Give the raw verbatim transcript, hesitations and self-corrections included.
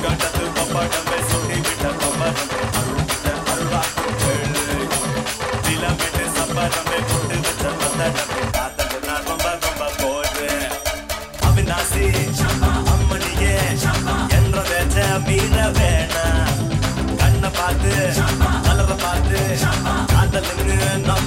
கட்டத்து பப்பாடமே சுட்டி விட்ட பப்பாடமே அருள்கிட்ட அருள்வாக்குகள் திலமெட்டு சப்பரமே புட்டு வச்ச மத்தடமே காத்தது நான் ரொம்ப ரொம்ப போடுறேன் அவிநாசி அம்மனியே என்ற வேச்ச மீற வேணா கண்ணை பார்த்து கலரை பார்த்து காதலுன்னு